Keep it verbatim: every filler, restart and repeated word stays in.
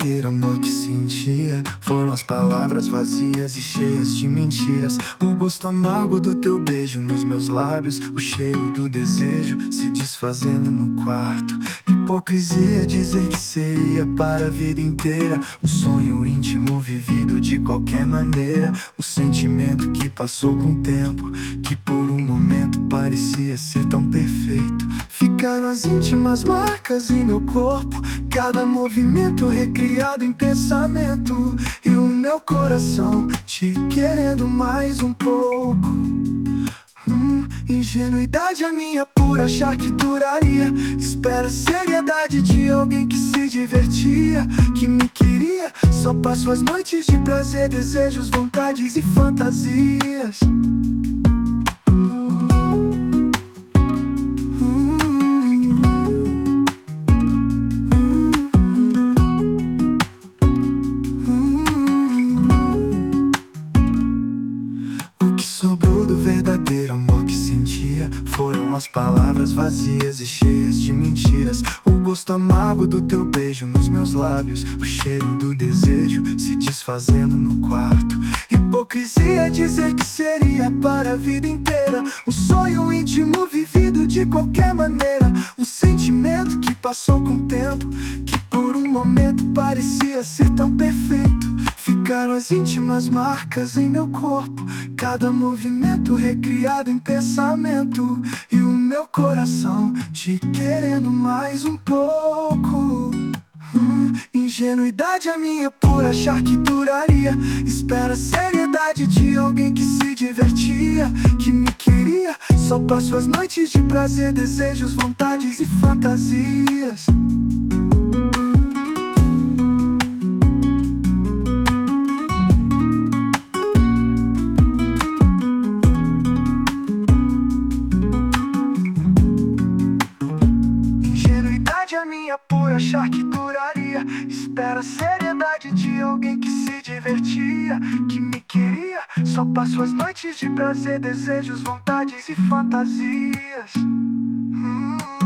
verdadeiro amor que sentia foram as palavras vazias e cheias de mentiras. O gosto amargo do teu beijo nos meus lábios, o cheiro do desejo se desfazendo no quarto. Hipocrisia dizer que seria para a vida inteira, um sonho íntimo vivido de qualquer maneira. O sentimento que passou com o tempo, que por um momento parecia ser tão perfeito. Ficaram as íntimas marcas em meu corpo, cada movimento recriado em pensamento, e o meu coração te querendo mais um pouco. Hum, ingenuidade a minha por achar que duraria. Espera a seriedade de alguém que se divertia, que me queria. Só passo as noites de prazer, desejos, vontades e fantasias. Sobrou do verdadeiro amor que sentia foram as palavras vazias e cheias de mentiras. O gosto amargo do teu beijo nos meus lábios, o cheiro do desejo se desfazendo no quarto. Hipocrisia dizer que seria para a vida inteira, um sonho íntimo vivido de qualquer maneira. Um sentimento que passou com o tempo, que por um momento parecia ser tão perfeito. Ficaram as íntimas marcas em meu corpo, cada movimento recriado em pensamento, e o meu coração te querendo mais um pouco. Hum, ingenuidade a minha por achar que duraria. Espera a seriedade de alguém que se divertia, que me queria. Só passo as noites de prazer, desejos, vontades e fantasias. A minha por achar que duraria. Espera a seriedade de alguém que se divertia, que me queria. Só passo as noites de prazer, desejos, vontades e fantasias. hum.